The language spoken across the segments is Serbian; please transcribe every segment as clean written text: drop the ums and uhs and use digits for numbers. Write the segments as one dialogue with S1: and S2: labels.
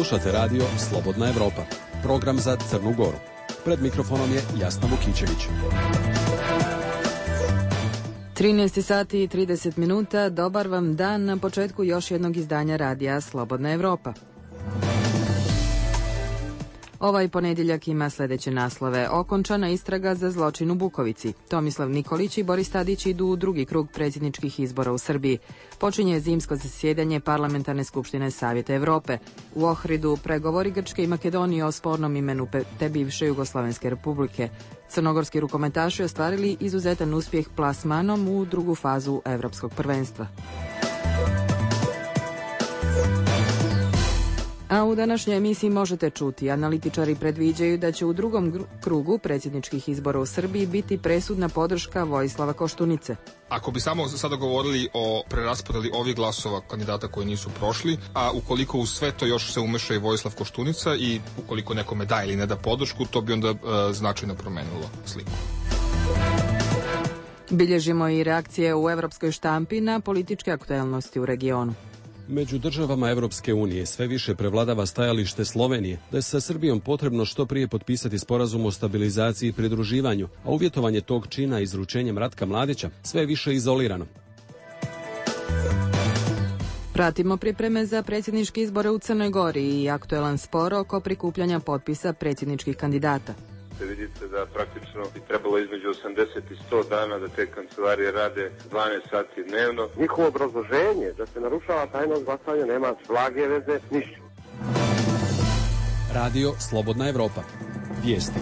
S1: Slušate radio Slobodna Evropa, program za Crnu Goru. Pred mikrofonom je Jasna Vukićević.
S2: 13 sati i 30 minuta, dobar vam dan na početku još jednog izdanja radija Slobodna Evropa. Ovaj ponedjeljak ima sljedeće naslove. Okončana istraga za zločin u Bukovici. Tomislav Nikolić i Boris Tadić idu u drugi krug predsjedničkih izbora u Srbiji. Počinje zimsko zasjedanje Parlamentarne skupštine Savjeta Evrope. U Ohridu pregovori Grčke i Makedonije o spornom imenu te bivše Jugoslovenske republike. Crnogorski rukometaši ostvarili izuzetan uspjeh plasmanom u drugu fazu Evropskog prvenstva. A u današnjoj emisiji možete čuti, analitičari predviđaju da će u drugom krugu predsjedničkih izbora u Srbiji biti presudna podrška Vojislava Koštunice.
S3: Ako bi samo sada govorili o preraspodeli ovih glasova kandidata koji nisu prošli, a ukoliko u sve to još se umeša i Vojislav Koštunica i ukoliko nekome da ili ne da podršku, to bi onda značajno promenilo sliku.
S2: Bilježimo i reakcije u evropskoj štampi na političke aktuelnosti u regionu.
S1: Među državama Evropske unije sve više prevladava stajalište Slovenije da je sa Srbijom potrebno što prije potpisati sporazum o stabilizaciji i pridruživanju, a uvjetovanje tog čina izručenjem Ratka Mladića sve je više izolirano.
S2: Pratimo pripreme za predsjedničke izbore u Crnoj Gori i aktuelan spor oko prikupljanja potpisa predsjedničkih kandidata.
S4: Vidite da praktično bi trebalo između 80 i 100 dana da te kancelarije rade 12 sati dnevno.
S5: Njihovo obrazloženje da se narušava tajnost glasanja nema blage veze ništa.
S1: Radio Slobodna Evropa. Vijesti.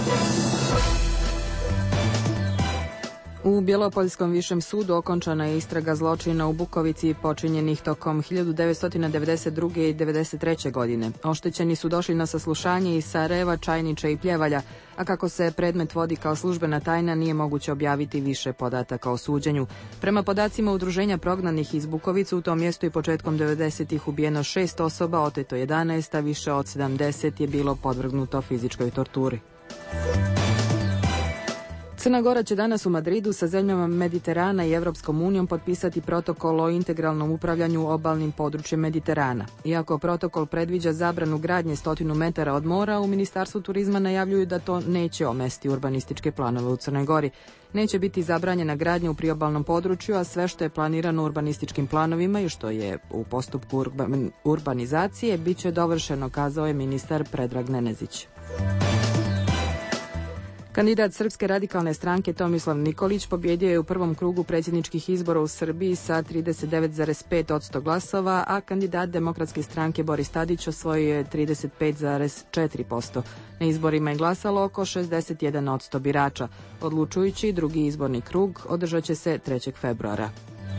S2: U Bjelopoljskom višem sudu okončana je istraga zločina u Bukovici počinjenih tokom 1992. i 1993. godine. Oštećeni su došli na saslušanje iz Sarajeva, Čajnića i Pljevalja, a kako se predmet vodi kao službena tajna nije moguće objaviti više podataka o suđenju. Prema podacima Udruženja prognanih iz Bukovice, u tom mjestu i početkom 90-ih ubijeno 6 osoba, oteto 11, a više od 70 je bilo podvrgnuto fizičkoj torturi. Crna Gora će danas u Madridu sa zemljama Mediterana i Evropskom unijom potpisati protokol o integralnom upravljanju obalnim područjem Mediterana. Iako protokol predviđa zabranu gradnje 100 metara od mora, u Ministarstvu turizma najavljuju da to neće omesti urbanističke planove u Crnoj Gori. Neće biti zabranjena gradnja u priobalnom području, a sve što je planirano urbanističkim planovima i što je u postupku urbanizacije bit će dovršeno, kazao je ministar Predrag Nenezić. Kandidat Srpske radikalne stranke Tomislav Nikolić pobjedio je u prvom krugu predsjedničkih izbora u Srbiji sa 39,5% glasova, a kandidat Demokratske stranke Boris Tadić osvojio je 35,4%. Na izborima je glasalo oko 61% birača. Odlučujući drugi izborni krug održat će se 3. februara.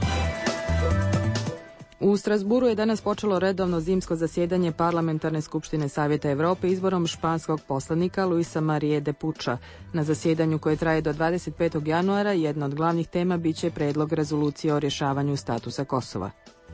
S2: U Strasburu je danas počelo redovno zimsko zasjedanje Parlamentarne skupštine Savjeta Evrope izborom španskog poslanika Luisa Marije de Puča. Na zasjedanju koje traje do 25. januara jedna od glavnih tema biće predlog rezolucije o rješavanju statusa Kosova.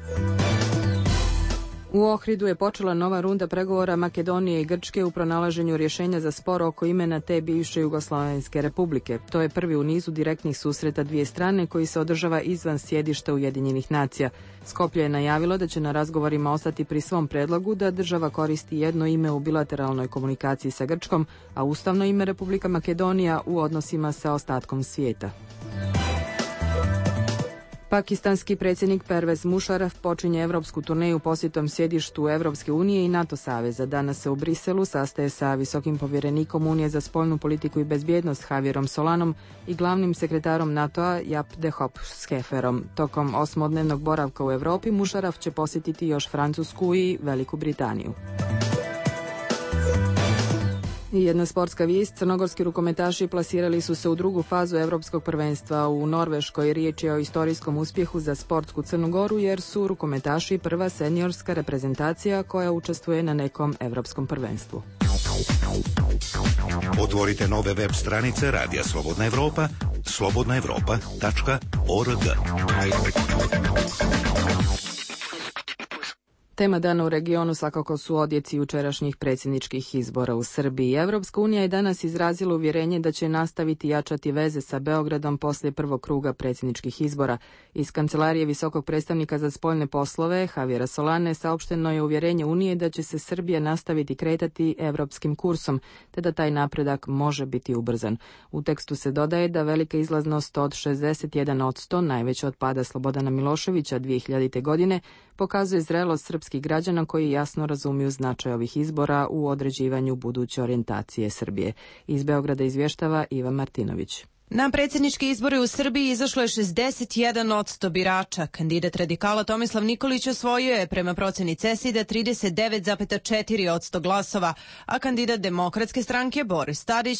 S2: U Ohridu je počela nova runda pregovora Makedonije i Grčke u pronalaženju rješenja za spor oko imena te bivše Jugoslovenske republike. To je prvi u nizu direktnih susreta dvije strane koji se održava izvan sjedišta Ujedinjenih nacija. Skoplje je najavilo da će na razgovorima ostati pri svom predlogu da država koristi jedno ime u bilateralnoj komunikaciji sa Grčkom, a ustavno ime Republika Makedonija u odnosima sa ostatkom svijeta. Pakistanski predsjednik Pervez Musharraf počinje evropsku turneju posjetom sjedištu Evropske unije i NATO saveza. Danas se u Briselu sastaje sa visokim povjerenikom Unije za spoljnu politiku i bezbjednost Javierom Solanom i glavnim sekretarom NATO-a Jaap de Hoop Schefferom. Tokom 8-dnevnog boravka u Europi Musharraf će posjetiti još Francusku i Veliku Britaniju. I jedna sportska vijest, crnogorski rukometaši plasirali su se u drugu fazu Evropskog prvenstva u Norveškoj. Riječ je o istorijskom uspjehu za sportsku Crnu Goru jer su rukometaši prva seniorska reprezentacija koja učestvuje na nekom Evropskom prvenstvu.
S6: Otvorite nove web stranice Radija Slobodna Evropa, slobodnaevropa.org.
S2: Tema dana u regionu svakako su odjeci jučerašnjih predsjedničkih izbora u Srbiji. Evropska unija je danas izrazila uvjerenje da će nastaviti jačati veze sa Beogradom poslije prvog kruga predsjedničkih izbora. Iz kancelarije visokog predstavnika za spoljne poslove Javiera Solane saopšteno je uvjerenje Unije da će se Srbija nastaviti kretati evropskim kursom, te da taj napredak može biti ubrzan. U tekstu se dodaje da velika izlaznost od 61%, najveća od pada Slobodana Miloševića 2000. godine, pokazuje zrelost srpskih građana koji jasno razumiju značaj ovih izbora u određivanju buduće orijentacije Srbije. Iz Beograda izvještava Iva Martinović.
S7: Na predsjedničke izbore u Srbiji izašlo je 61% birača. Kandidat radikala Tomislav Nikolić osvojio je prema proceni CESID-a 39,4% glasova, a kandidat Demokratske stranke Boris Tadić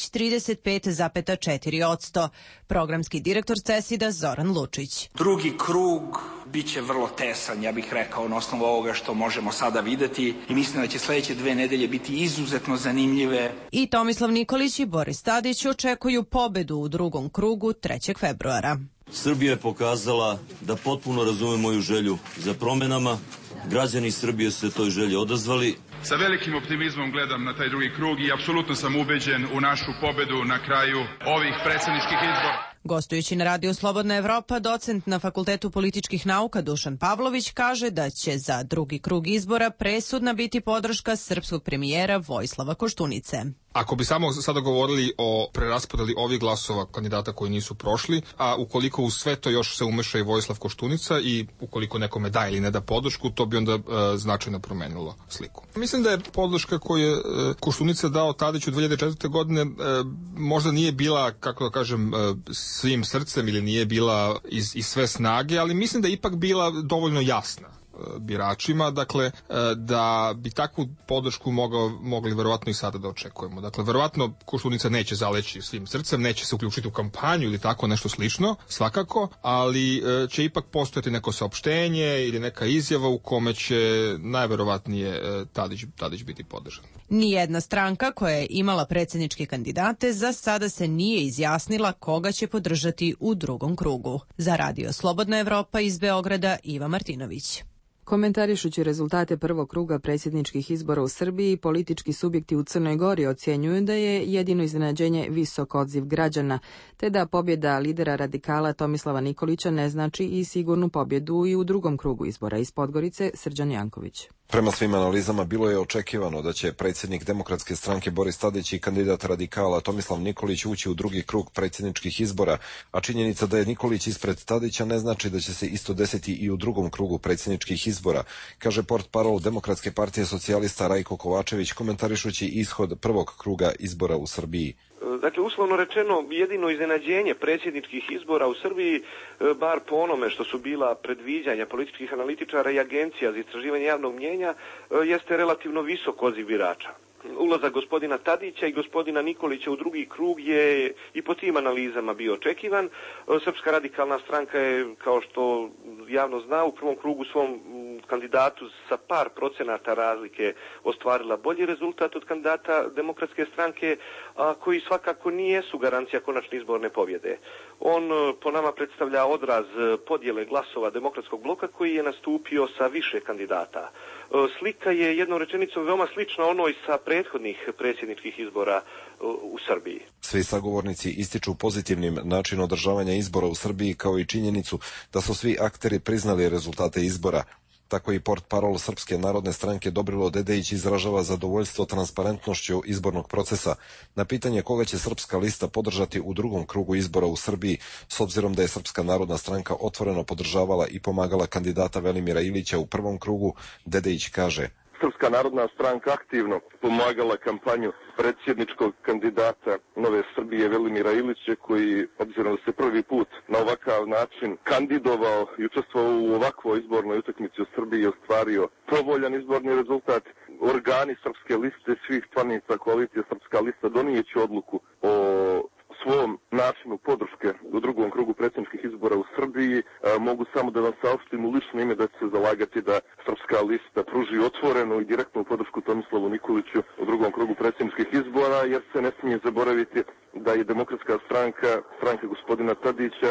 S7: 35,4%. Programski direktor CESID-a Zoran Lučić.
S8: Drugi krug biće vrlo tesan, ja bih rekao, na osnovu ovoga što možemo sada videti, i mislim da će sljedeće 2 nedelje biti izuzetno zanimljive.
S7: I Tomislav Nikolić i Boris Tadić očekuju pobedu u drugom krugu 3. februara.
S9: Srbija je pokazala da potpuno razume moju želju za promjenama. Građani Srbije su se toj želji odazvali.
S10: Sa velikim optimizmom gledam na taj drugi krug i apsolutno sam ubeđen u našu pobedu na kraju ovih predsjedničkih izbora.
S7: Gostujući na radiju Slobodna Evropa, docent na Fakultetu političkih nauka Dušan Pavlović kaže da će za drugi krug izbora presudna biti podrška srpskog premijera Vojislava Koštunice.
S3: Ako bi samo sada govorili o preraspodeli ovih glasova kandidata koji nisu prošli, a ukoliko u sve to još se umeša i Vojislav Koštunica i ukoliko nekome da ili ne da podršku, to bi onda značajno promenilo sliku. Mislim da je podrška koju je Koštunica dao Tadiću 2004. godine možda nije bila, kako da kažem, svim srcem ili nije bila iz sve snage, ali mislim da je ipak bila dovoljno jasna biračima, dakle, da bi takvu podršku mogli verovatno i sada da očekujemo. Dakle, verovatno Koštunica neće zaleći svim srcem, neće se uključiti u kampanju ili tako nešto slično, svakako, ali će ipak postojati neko saopštenje ili neka izjava u kome će najverovatnije Tadić biti podržan.
S7: Nijedna stranka koja je imala predsjedničke kandidate za sada se nije izjasnila koga će podržati u drugom krugu. Za Radio Slobodna Evropa iz Beograda, Iva Martinović.
S2: Komentarišući rezultate prvog kruga predsjedničkih izbora u Srbiji, politički subjekti u Crnoj Gori ocjenjuju da je jedino iznenađenje visok odziv građana, te da pobjeda lidera radikala Tomislava Nikolića ne znači i sigurnu pobjedu i u drugom krugu izbora. Iz Podgorice, Srđan Janković.
S11: Prema svim analizama bilo je očekivano da će predsjednik Demokratske stranke Boris Tadić i kandidat radikala Tomislav Nikolić ući u drugi krug predsjedničkih izbora, a činjenica da je Nikolić ispred Tadića ne znači da će se isto desiti i u drugom krugu predsjedničkih izbora, kaže portparol Demokratske partije socijalista Rajko Kovačević komentarišući ishod prvog kruga izbora u Srbiji.
S5: Dakle, uslovno rečeno, jedino iznenađenje predsjedničkih izbora u Srbiji, bar po onome što su bila predviđanja političkih analitičara i agencija za istraživanje javnog mnjenja, jeste relativno visok odziv birača. Ulazak gospodina Tadića i gospodina Nikolića u drugi krug je i po tim analizama bio očekivan. Srpska radikalna stranka je, kao što javno zna, u prvom krugu svom kandidatu sa par procenata razlike ostvarila bolji rezultat od kandidata Demokratske stranke, a koji svakako nijesu garancija konačne izborne pobjede. On po nama predstavlja odraz podjele glasova Demokratskog bloka koji je nastupio sa više kandidata. Slika je jednom rečenicom veoma slična onoj sa prethodnih predsjedničkih izbora u Srbiji.
S11: Svi sagovornici ističu pozitivnim način održavanja izbora u Srbiji kao i činjenicu da su svi akteri priznali rezultate izbora. Tako i portparol Srpske narodne stranke Dobrilo Dedejić izražava zadovoljstvo transparentnošću izbornog procesa. Na pitanje koga će Srpska lista podržati u drugom krugu izbora u Srbiji, s obzirom da je Srpska narodna stranka otvoreno podržavala i pomagala kandidata Velimira Ilića u prvom krugu, Dedejić kaže:
S5: Srpska narodna stranka aktivno pomagala kampanju predsjedničkog kandidata Nove Srbije Velimira Ilića, koji, obzirom da se prvi put na ovakav način kandidovao i učestvovao u ovakvoj izbornoj utakmici u Srbiji i ostvario povoljan izborni rezultat. Organi Srpske liste svih članica koalicije Srpska lista donijeće odluku o svom načinu podrške u drugom krugu predsjedničkih izbora u Srbiji. Mogu samo da vam saopštim u lično ime da će se zalagati da Srpska lista pruži otvorenu i direktnu podršku Tomislavu Nikoliću u drugom krugu predsjedničkih izbora, jer se ne smije zaboraviti da je Demokratska stranka, stranka gospodina Tadića,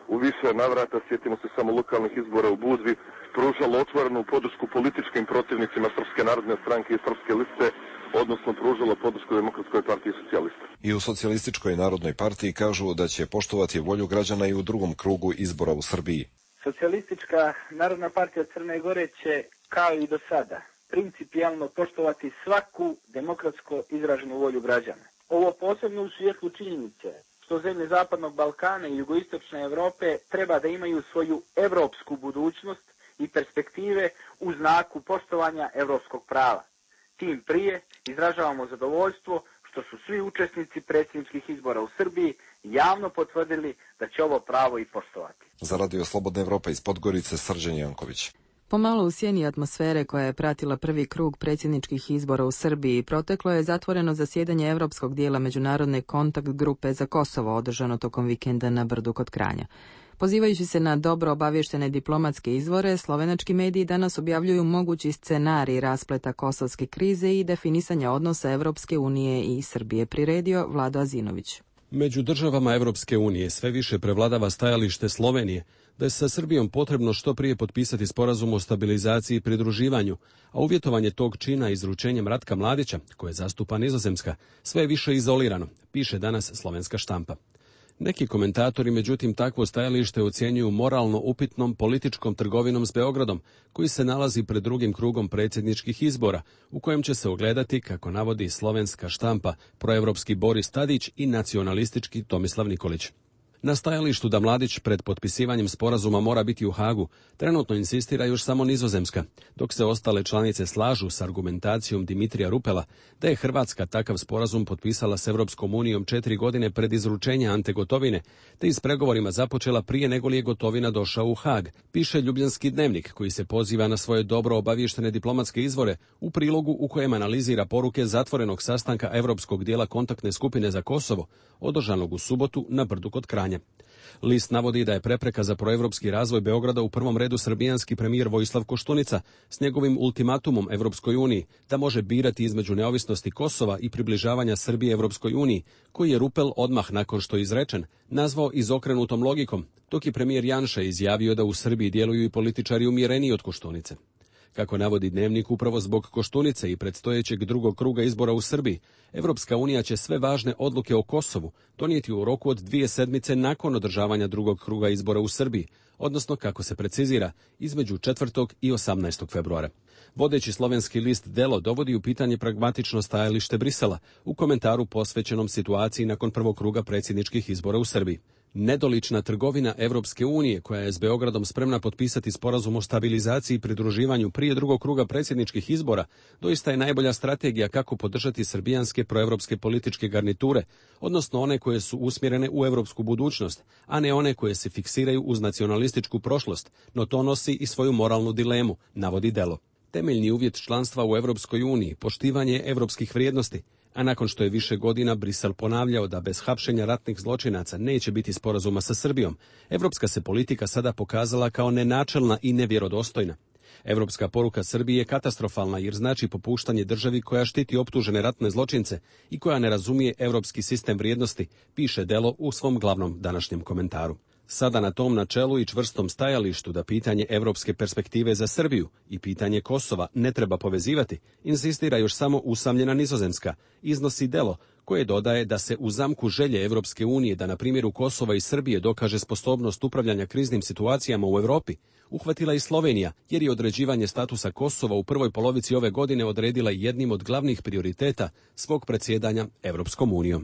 S12: u više navrata, sjetimo se samo lokalnih izbora u Budvi, pružalo otvorenu podršku političkim protivnicima Srpske narodne stranke i Srpske liste, odnosno pružalo podršku Demokratskoj partiji socijalista.
S11: I u Socijalističkoj narodnoj partiji kažu da će poštovati volju građana i u drugom krugu izbora u Srbiji.
S13: Socijalistička narodna partija Crne Gore će, kao i do sada, principijalno poštovati svaku demokratsko izraženu volju građana. Ovo posebno u svjetlu činjenice što zemlje Zapadnog Balkana i Jugoistočne Evrope treba da imaju svoju evropsku budućnost i perspektive u znaku poštovanja evropskog prava. Tim prije izražavamo zadovoljstvo što su svi učesnici predsjedničkih izbora u Srbiji javno potvrdili da će ovo pravo i poštovati.
S11: Za Radio Slobodna Evropa iz Podgorice, Srđan Janković.
S2: Pomalo u sjeni atmosfere koja je pratila prvi krug predsjedničkih izbora u Srbiji, proteklo je zatvoreno zasjedanje evropskog dijela međunarodne kontakt grupe za Kosovo održano tokom vikenda na Brdu kod Kranja. Pozivajući se na dobro obavještene diplomatske izvore, slovenački mediji danas objavljuju mogući scenarij raspleta kosovske krize i definisanja odnosa Evropske unije i Srbije, priredio Vlado Azinović.
S1: Među državama Evropske unije sve više prevladava stajalište Slovenije da je sa Srbijom potrebno što prije potpisati sporazum o stabilizaciji i pridruživanju, a uvjetovanje tog čina izručenjem Ratka Mladića, koje zastupa Nizozemska, sve je više izolirano, piše danas slovenska štampa. Neki komentatori, međutim, takvo stajalište ocjenjuju moralno upitnom političkom trgovinom s Beogradom, koji se nalazi pred drugim krugom predsjedničkih izbora, u kojem će se ogledati, kako navodi slovenska štampa, proevropski Boris Tadić i nacionalistički Tomislav Nikolić. Na stajalištu da Mladić pred potpisivanjem sporazuma mora biti u Hagu, trenutno insistira još samo Nizozemska, dok se ostale članice slažu s argumentacijom Dimitrija Rupela da je Hrvatska takav sporazum potpisala s Evropskom unijom 4 godine pred izručenja Ante Gotovine, te i s pregovorima započela prije nego li je Gotovina došao u Hag, piše Ljubljanski dnevnik, koji se poziva na svoje dobro obavještene diplomatske izvore u prilogu u kojem analizira poruke zatvorenog sastanka Evropskog dijela kontaktne skupine za Kosovo, održanog u subotu na Brdu kod Kranja. List navodi da je prepreka za proevropski razvoj Beograda u prvom redu srbijanski premijer Vojislav Koštunica s njegovim ultimatumom Evropskoj uniji da može birati između neovisnosti Kosova i približavanja Srbije Evropskoj uniji, koji je Rupel odmah nakon što je izrečen nazvao izokrenutom logikom, dok je premijer Janša izjavio da u Srbiji djeluju i političari umjereniji od Koštunice. Kako navodi dnevnik, upravo zbog Koštunice i predstojećeg drugog kruga izbora u Srbiji, Evropska unija će sve važne odluke o Kosovu donijeti u roku od 2 sedmice nakon održavanja drugog kruga izbora u Srbiji, odnosno, kako se precizira, između 4. i 18. februara. Vodeći slovenski list Delo dovodi u pitanje pragmatično stajalište Brisela u komentaru posvećenom situaciji nakon prvog kruga predsjedničkih izbora u Srbiji. Nedolična trgovina Evropske unije, koja je s Beogradom spremna potpisati sporazum o stabilizaciji i pridruživanju prije drugog kruga predsjedničkih izbora, doista je najbolja strategija kako podržati srbijanske proevropske političke garniture, odnosno one koje su usmjerene u evropsku budućnost, a ne one koje se fiksiraju uz nacionalističku prošlost, no to nosi i svoju moralnu dilemu, navodi Delo. Temeljni uvjet članstva u Evropskoj uniji, poštivanje evropskih vrijednosti, a nakon što je više godina Brisel ponavljao da bez hapšenja ratnih zločinaca neće biti sporazuma sa Srbijom, evropska se politika sada pokazala kao nenačelna i nevjerodostojna. Evropska poruka Srbije je katastrofalna jer znači popuštanje državi koja štiti optužene ratne zločince i koja ne razumije evropski sistem vrijednosti, piše Delo u svom glavnom današnjem komentaru. Sada na tom načelu i čvrstom stajalištu da pitanje evropske perspektive za Srbiju i pitanje Kosova ne treba povezivati, insistira još samo usamljena Nizozemska, iznosi Delo, koje dodaje da se u zamku želje Evropske unije da na primjeru Kosova i Srbije dokaže sposobnost upravljanja kriznim situacijama u Europi, uhvatila i Slovenija, jer je određivanje statusa Kosova u prvoj polovici ove godine odredila jednim od glavnih prioriteta svog predsjedanja Evropskom unijom.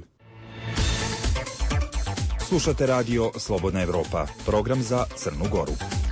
S14: Slušate radio Slobodna Evropa, program za Crnu Goru.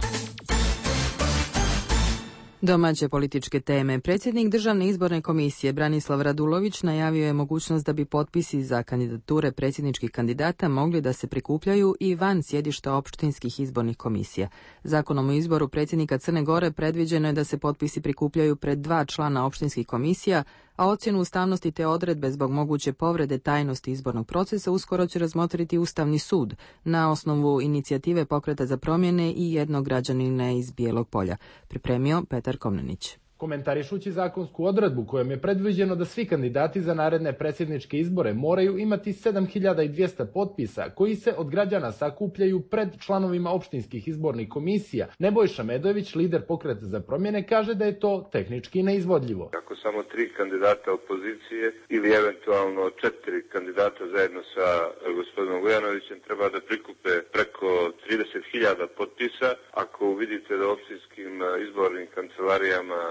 S2: Domaće političke teme. Predsjednik Državne izborne komisije Branislav Radulović najavio je mogućnost da bi potpisi za kandidature predsjedničkih kandidata mogli da se prikupljaju i van sjedišta opštinskih izbornih komisija. Zakonom o izboru predsjednika Crne Gore predviđeno je da se potpisi prikupljaju pred 2 člana opštinskih komisija, a ocjenu ustavnosti te odredbe zbog moguće povrede tajnosti izbornog procesa uskoro će razmotriti Ustavni sud na osnovu inicijative Pokreta za promjene i jednog građanina iz Bijelog Polja, pripremio Petar Komnenić.
S15: Komentarišući zakonsku odredbu kojom je predviđeno da svi kandidati za naredne predsjedničke izbore moraju imati 7200 potpisa koji se od građana sakupljaju pred članovima opštinskih izbornih komisija, Nebojša Medojević, lider Pokreta za promjene, kaže da je to tehnički neizvodljivo.
S4: Ako samo 3 kandidata opozicije ili eventualno 4 kandidata zajedno sa gospodinom Vujanovićem treba da prikupe preko 30.000 potpisa, ako vidite da u opštinskim izbornim kancelarijama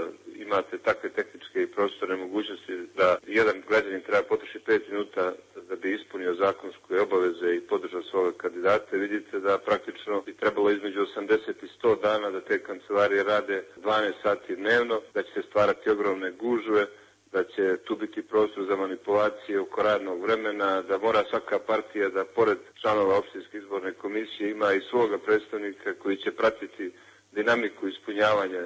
S4: imate takve tehničke i prostorne mogućnosti da jedan građanin treba potrošiti 5 minuta da bi ispunio zakonske obaveze i podržao svoga kandidata, vidite da praktično bi trebalo između 80 i 100 dana da te kancelarije rade 12 sati dnevno, da će se stvarati ogromne gužve, da će tu biti prostor za manipulacije oko radnog vremena, da mora svaka partija da pored članova opštinske izborne komisije ima i svoga predstavnika koji će pratiti dinamiku ispunjavanja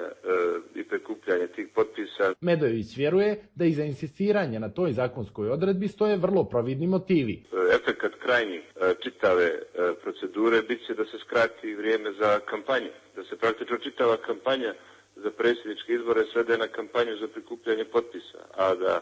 S4: i prikupljanja tih potpisa.
S15: Medojević vjeruje da iza insistiranja na toj zakonskoj odredbi stoje vrlo providni motivi.
S4: Efekat krajnji čitave procedure bit će da se skrati vrijeme za kampanju, da se praktično čitava kampanja za predsjedničke izbore svede na kampanju za prikupljanje potpisa, a da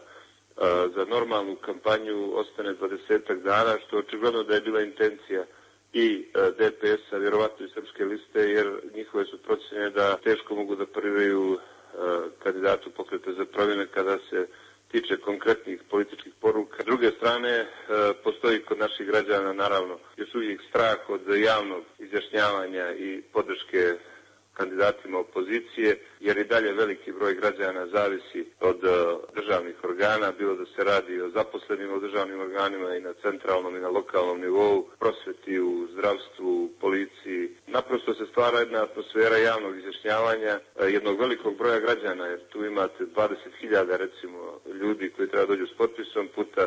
S4: za normalnu kampanju ostane 20 dana, što očigledno da je bila intencija i DPS-a, vjerovatno i Srpske liste, jer njihove su procjene da teško mogu da pariraju kandidatu Pokreta za promjene kada se tiče konkretnih političkih poruka. S druge strane, postoji kod naših građana, naravno, još uvijek strah od javnog izjašnjavanja i podrške kandidatima opozicije, jer i dalje veliki broj građana zavisi od državnih organa, bilo da se radi o zaposlenim u državnim organima i na centralnom i na lokalnom nivou, prosveti, u zdravstvu, u policiji. Naprosto se stvara jedna atmosfera javnog izjašnjavanja jednog velikog broja građana, jer tu imate 20.000 recimo ljudi koji treba dođu s potpisom puta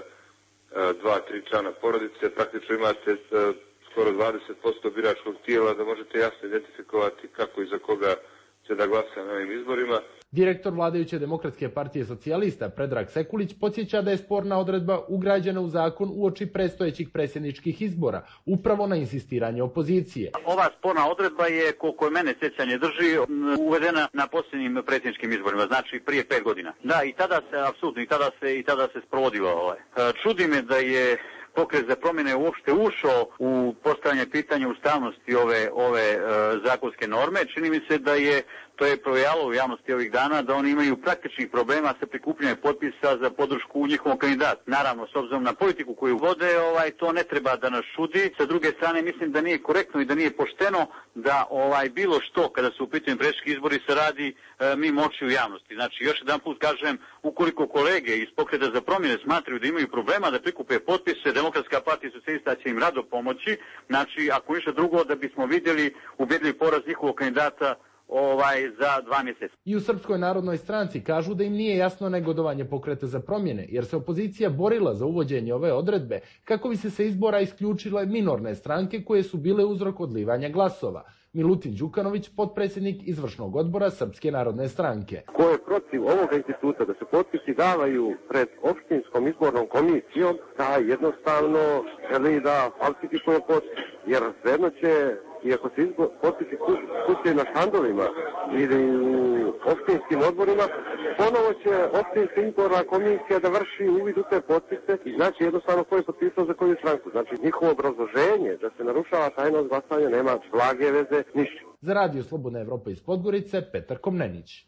S4: 2-3 člana porodice, praktično imate skoro 20% biračkog tijela da možete jasno identifikovati kako i za koga će da glasa na ovim izborima.
S15: Direktor vladajuće Demokratske partije socijalista Predrag Sekulić podsjeća da je sporna odredba ugrađena u zakon uoči predstojećih predsjedničkih izbora, upravo na insistiranje opozicije.
S16: Ova sporna odredba je, koliko mene sjećanje drži, uvedena na posljednjim predsjedničkim izborima, znači prije 5 godina. Da, i tada se, apsolutno, i tada se sprovodilo. Čudi me da je Pokret za promjene uopšte ušao u postavljanje pitanja ustavnosti ove zakonske norme. Čini mi se da to je provejalo u javnosti ovih dana, da oni imaju praktičnih problema sa prikupljanjem potpisa za podršku njihovom kandidatu. Naravno, s obzirom na politiku koju vode, to ne treba da nas čudi. Sa druge strane, mislim da nije korektno i da nije pošteno da bilo što, kada su u pitanju predsjednički izbori, se radi mimo očiju javnosti. Znači, još jedan put kažem, ukoliko kolege iz Pokreta za promjene smatraju da imaju problema da prikupe potpise, Demokratska partija socijalista će im rado pomoći. Znači, ako ništa drugo, da bismo vidjeli ubedljiv poraz njihovog kandidata za 2 mjeseca.
S15: I u Srpskoj narodnoj stranci kažu da im nije jasno negodovanje Pokreta za promjene, jer se opozicija borila za uvođenje ove odredbe kako bi se sa izbora isključile minorne stranke koje su bile uzrok odlivanja glasova. Milutin Đukanović, potpredsjednik izvršnog odbora Srpske narodne stranke.
S17: Ko je protiv ovog instituta da se potpisi davaju pred opštinskom izbornom komisijom, taj jednostavno želi da falsifikuje potpis, jer svejedno će, iako se potpisi kupljaju na štandovima ili u opštinskim odborima, ponovo će opštinska izborna komisija da vrši uvid u te potpise i znači jednostavno ko je potpisao za koju stranku. Znači njihovo obrazloženje da se narušava tajnost glasanja nema blage veze ništa.
S15: Za Radio Slobodna Evropa iz Podgorice, Petar Komnenić.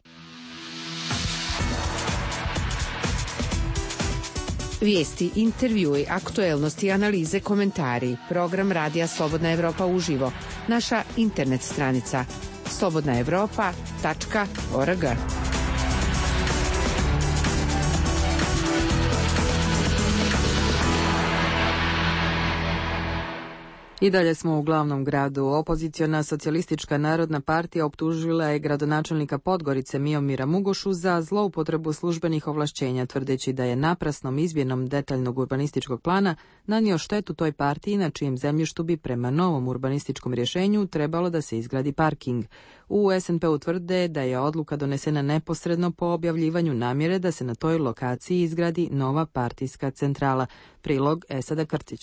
S18: Vijesti, intervjui, aktuelnosti, analize, komentari. Program Radija Slobodna Evropa uživo. Naša internet stranica slobodnaevropa.org.
S2: I dalje smo u glavnom gradu. Opoziciona socijalistička narodna partija optužila je gradonačelnika Podgorice Miomira Mugošu za zloupotrebu službenih ovlašćenja, tvrdeći da je naprasnom izmjenom detaljnog urbanističkog plana nanio štetu toj partiji na čijem zemljištu bi prema novom urbanističkom rješenju trebalo da se izgradi parking. U SNP-u tvrde da je odluka donesena neposredno po objavljivanju namjere da se na toj lokaciji izgradi nova partijska centrala. Prilog Esada Krtića.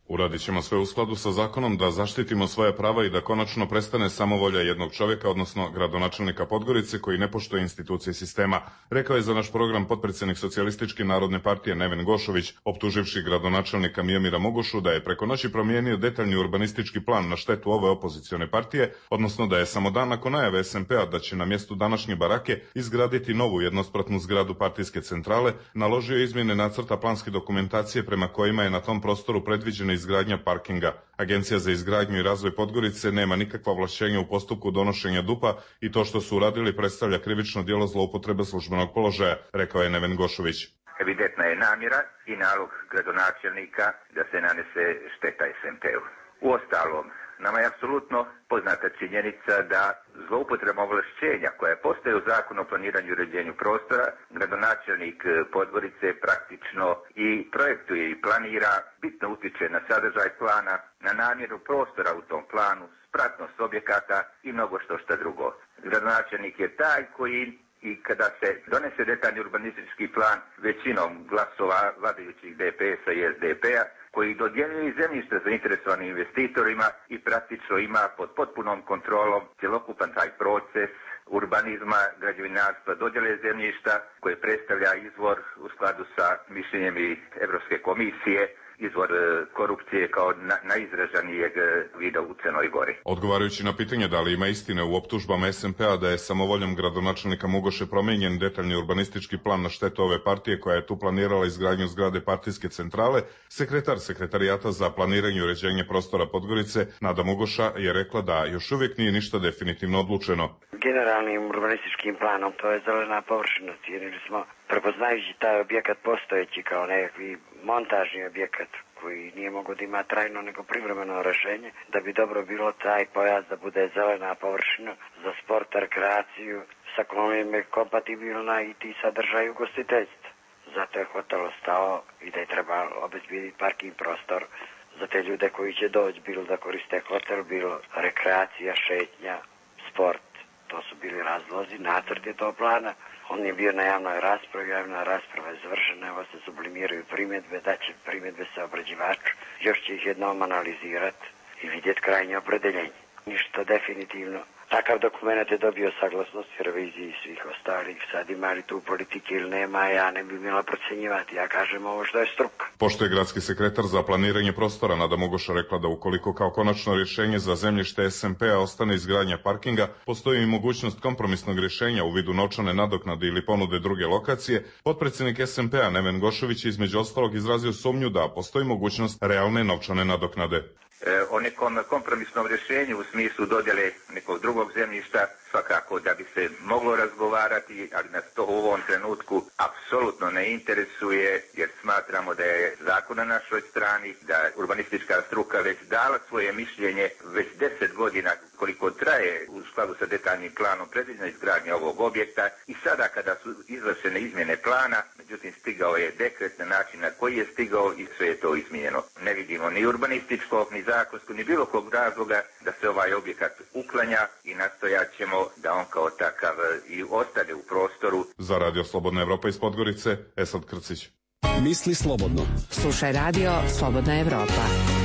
S19: Uradit ćemo sve u skladu sa zakonom da zaštitimo svoja prava i da konačno prestane samovolja jednog čovjeka, odnosno gradonačelnika Podgorice koji ne poštuje institucije sistema, rekao je za naš program potpredsjednik Socijalističke narodne partije Neven Gošović, optuživši gradonačelnika Mijomira Mogošu da je preko noći promijenio detaljni urbanistički plan na štetu ove opozicione partije, odnosno da je samo dan nakon najave SMP-a da će na mjestu današnje barake izgraditi novu jednospratnu zgradu partijske centrale, naložio izmjene nacrta planske dokumentacije prema kojima je na tom prostoru predviđena izgradnja parkinga. Agencija za izgradnju i razvoj Podgorice nema nikakva ovlašćenja u postupku donošenja DUP-a i to što su uradili predstavlja krivično djelo zloupotrebe službenog položaja, rekao je Neven Gošović.
S20: Evidentna je namjera i nalog gradonačelnika da se nanese šteta SMP-u. Uostalom, nama je apsolutno poznata činjenica da zloupotreba ovlašćenja koja postoje u Zakonu o planiranju i uređenju prostora, gradonačelnik Podgorice praktično i projektuje i planira, bitno utječe na sadržaj plana, na namjeru prostora u tom planu, spratnost objekata i mnogo što drugo. Gradonačelnik je taj koji i kada se donese detaljni urbanistički plan većinom glasova vladajućih DPS-a i SDP-a, koji dodjeljuje zemljište zainteresovanim investitorima i praktično ima pod potpunom kontrolom cjelokupan taj proces urbanizma, građevinarstva, dodjele zemljišta koje predstavlja izvor u skladu sa mišljenjem i Europske komisije, izvor korupcije kao najizraženijeg vida u Crnoj Gori.
S19: Odgovarajući na pitanje da li ima istine u optužbama SMP-a da je samovoljom gradonačelnika Mugoše promijenjen detaljni urbanistički plan na štetu ove partije koja je tu planirala izgradnju zgrade partijske centrale, sekretar Sekretarijata za planiranje i uređenje prostora Podgorice Nada Mugoša je rekla da još uvijek nije ništa definitivno odlučeno.
S21: Generalnim urbanističkim planom to je zelena površina, cijenili smo prepoznajući taj objekat postojeći kao nekakvi montažni objekat koji nije mogao da ima trajno nego privremeno rješenje, da bi dobro bilo taj pojas da bude zelena površina za sport, rekreaciju, sa kojom je kompatibilna i ti sadržaj ugostiteljstva. Zato je hotel ostao i da je trebalo obezbjediti parking prostor za te ljude koji će doći, bilo da koriste hotel, bilo rekreacija, šetnja, sport. To su bili razlozi, nacrt je to plana. On je bio na javnoj raspravi, javna rasprava je završena, evo se sublimiraju primjedbe, da će primjedbe se obrađivaču, još će ih jednom analizirati i vidjeti krajnje opredeljenje. Ništa definitivno. Takav dokument je dobio saglasnost reviziji svih ostalih. Sad ima li tu politike ili nema, ja ne bi imala procjenjivati. Ja kažem ovo što je struka.
S19: Pošto je gradski sekretar za planiranje prostora Nada Mogoša rekla da ukoliko kao konačno rješenje za zemljište SMP-a ostane izgradnja parkinga, postoji i mogućnost kompromisnog rješenja u vidu novčane nadoknade ili ponude druge lokacije, potpredsjednik SMP-a Neven Gošović između ostalog izrazio sumnju da postoji mogućnost realne novčane nadoknade.
S20: O nekom kompromisnom rješenju u smislu dodjele nekog drugog zemljišta svakako da bi se moglo razgovarati, ali nas to u ovom trenutku apsolutno ne interesuje jer smatramo da je zakon na našoj strani, da urbanistička struka već dala svoje mišljenje već 10 godina koliko traje u skladu sa detaljnim planom predviđena izgradnja ovog objekta i sada kada su izvršene izmjene plana, međutim stigao je dekret na način na koji je stigao i sve je to izmijenjeno. Ne vidimo ni urbanističkog, ni zakonskog, ni bilo kog razloga da se ovaj objekat uklanja i nastojat ćemo da on kao takav i ostane u prostoru.
S19: Za Radio Slobodna Evropa iz Podgorice, Esad Krcić.
S1: Misli slobodno.
S18: Slušaj Radio Slobodna Evropa.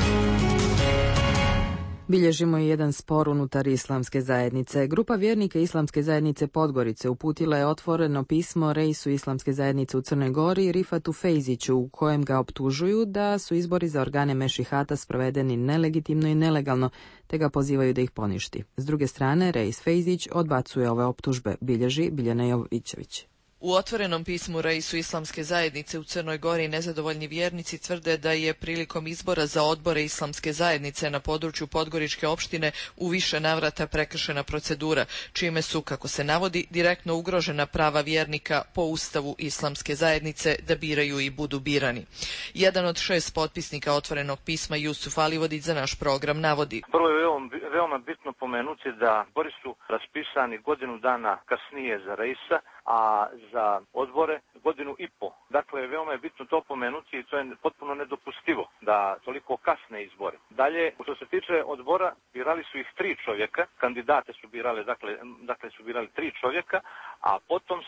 S2: Bilježimo i jedan spor unutar islamske zajednice. Grupa vjernika islamske zajednice Podgorice uputila je otvoreno pismo reisu islamske zajednice u Crnoj Gori Rifatu Fejziću u kojem ga optužuju da su izbori za organe mešihata sprovedeni nelegitimno i nelegalno, te ga pozivaju da ih poništi. S druge strane, reis Fejzić odbacuje ove optužbe, bilježi Biljana Jovićević.
S22: U otvorenom pismu reisu islamske zajednice u Crnoj Gori nezadovoljni vjernici tvrde da je prilikom izbora za odbore islamske zajednice na području Podgoričke opštine u više navrata prekršena procedura, čime su, kako se navodi, direktno ugrožena prava vjernika po ustavu islamske zajednice da biraju i budu birani. Jedan od 6 potpisnika otvorenog pisma, Jusuf Alivodić, za naš program navodi.
S23: Prvo je veoma bitno pomenuti da izbori su raspisani godinu dana kasnije za reisa, a za odbore godinu i po. Dakle, veoma je bitno to pomenuti i to je potpuno nedopustivo da toliko kasne izbore. Dalje, što se tiče odbora, birali su ih 3 čovjeka, kandidate su birali, dakle su birali 3 čovjeka, a potom su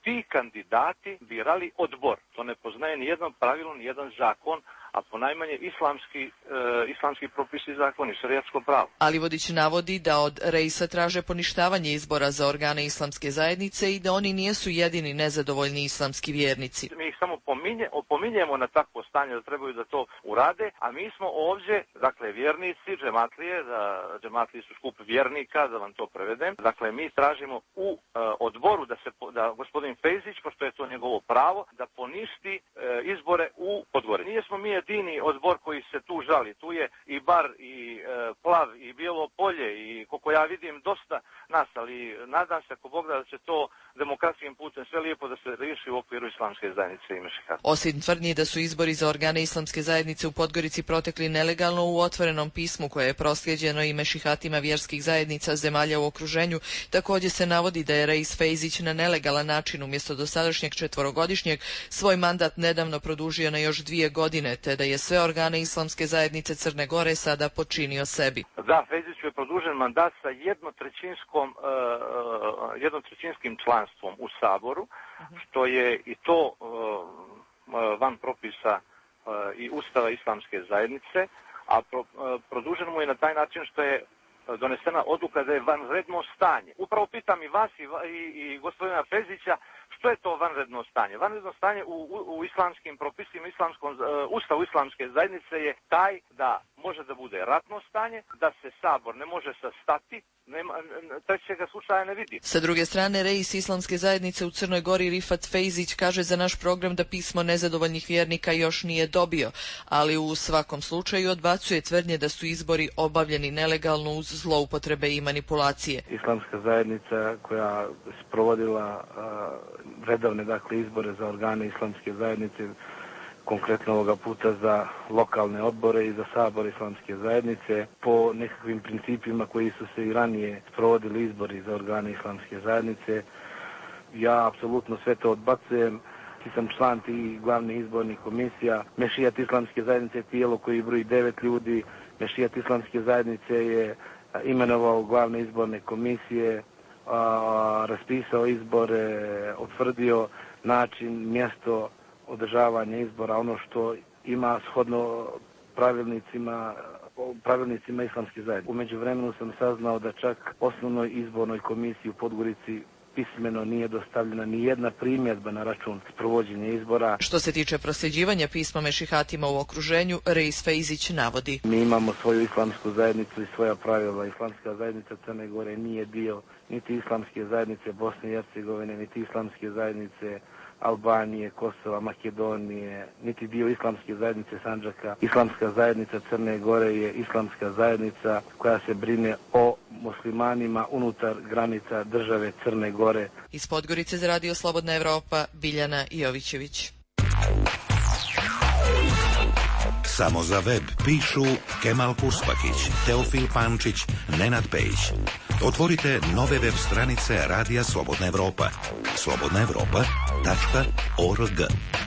S23: ti kandidati birali odbor. To ne poznaje ni jedno pravilo, ni jedan zakon, a ponajmanje islamski propisi, zakoni, šerijatsko pravo.
S22: Ali Vodić navodi da od Reisa traže poništavanje izbora za organe islamske zajednice i da oni nisu jedini nezadovoljni islamski vjernici.
S23: Mi ih samo opominjemo na takvo stanje da trebaju da to urade, a mi smo ovdje, dakle, vjernici, džematlije, džematlije su skup vjernika, da vam to prevedem. Dakle, mi tražimo u odboru da gospodin Fejzić, pošto je to njegovo pravo, da poništi izbore u Podgori. Nijesmo mi jedini odbor koji se tu žali. Tu je i Bar, i Plav, i Bijelo Polje, i koliko ja vidim dosta nas, ali nadam se ako Bog da će to demokratskim putem sve lijepo da se riješi u okviru islamske zajednice i mešihata.
S22: Osim tvrdnji da su izbori za organe islamske zajednice u Podgorici protekli nelegalno, u otvorenom pismu koje je proslijeđeno i mešihatima vjerskih zajednica zemalja u okruženju, također se navodi da je Reis Fejzić na nelegalan način umjesto dosadašnjeg 4-godišnjeg svoj mandat nedavno produžio na još 2 godine, te da je sve organe islamske zajednice Crne Gore sada počinio sebi.
S23: Da, Fejziću je produžen mandat sa jednotrećinskim članstvom u Saboru, što je i to van propisa i Ustava islamske zajednice, a produžen mu je na taj način što je donesena odluka da je vanredno stanje. Upravo pitam i vas i gospodina Fejzića, što je to vanredno stanje? Vanredno stanje u islamskim propisima, Ustavu islamske zajednice je taj da može da bude ratno stanje, da se Sabor ne može sastati, trećega slučaja ne vidi.
S22: Sa druge strane, Reis islamske zajednice u Crnoj Gori Rifat Fejzić kaže za naš program da pismo nezadovoljnih vjernika još nije dobio, ali u svakom slučaju odbacuje tvrdnje da su izbori obavljeni nelegalno uz zloupotrebe i manipulacije.
S6: Islamska zajednica koja sprovodila redovne izbore za organe islamske zajednice, konkretno ovoga puta za lokalne odbore i za Sabor islamske zajednice, po nekakvim principima koji su se i ranije sprovodili izbori za organe islamske zajednice. Ja apsolutno sve to odbacujem. Sam član tih glavnih izbornih komisija. Mešijat islamske zajednice je tijelo koji broji 9 ljudi. Mešijat islamske zajednice je imenovao glavne izborne komisije, raspisao izbore, utvrdio način, mjesto održavanja izbora, ono što ima shodno pravilnicima islamske zajednice. U međuvremenu sam saznao da čak osnovnoj izbornoj komisiji u Podgorici pismeno nije dostavljena ni jedna primjedba na račun sprovođenja izbora.
S22: Što se tiče prosljeđivanja pisma mešihatima u okruženju, Reis Fejzić navodi:
S6: Mi imamo svoju islamsku zajednicu i svoja pravila. Islamska zajednica Crne Gore nije dio niti islamske zajednice Bosne i Hercegovine, niti islamske zajednice Albanije, Kosova, Makedonije, niti dio islamske zajednice Sandžaka. Islamska zajednica Crne Gore je islamska zajednica koja se brine o muslimanima unutar granica države Crne Gore.
S22: Iz Podgorice za Radio Slobodna Evropa, Biljana Jovićević.
S8: Samo za web pišu Kemal Kurspakić, Teofil Pančić, Nenad Pejić. Otvorite nove web stranice Radija Slobodna Evropa. slobodnaevropa.org.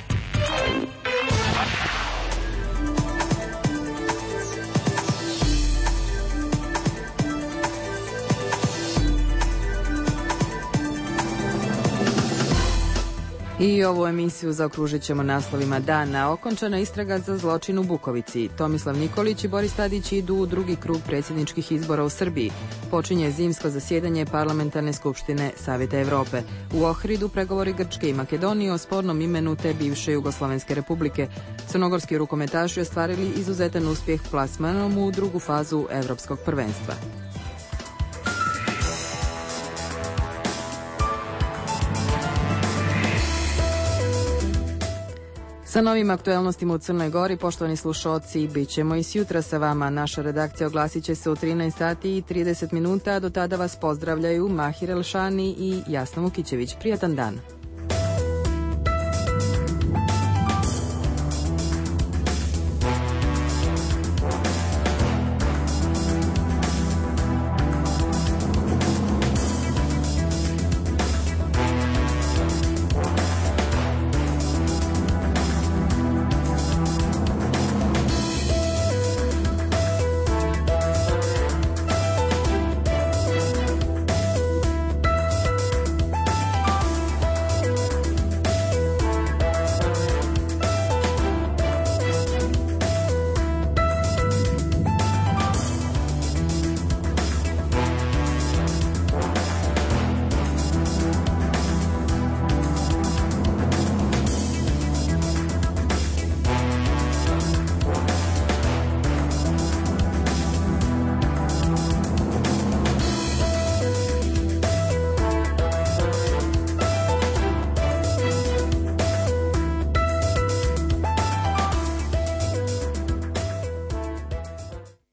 S2: I ovu emisiju zaokružit ćemo naslovima dana. Okončana istraga za zločin u Bukovici. Tomislav Nikolić i Boris Tadić idu u drugi krug predsjedničkih izbora u Srbiji. Počinje zimsko zasjedanje Parlamentarne skupštine Savjeta Evrope. U Ohridu pregovori Grčke i Makedonije o spornom imenu te bivše Jugoslovenske republike. Crnogorski rukometaši ostvarili izuzetan uspjeh plasmanom u drugu fazu Evropskog prvenstva. Sa novim aktuelnostima u Crnoj Gori, poštovani slušalci, bit ćemo i sjutra sa vama. Naša redakcija oglasit će se u 13 sati i 30 minuta. Do tada vas pozdravljaju Mahir Elšani i Jasna Vukićević. Prijatan dan.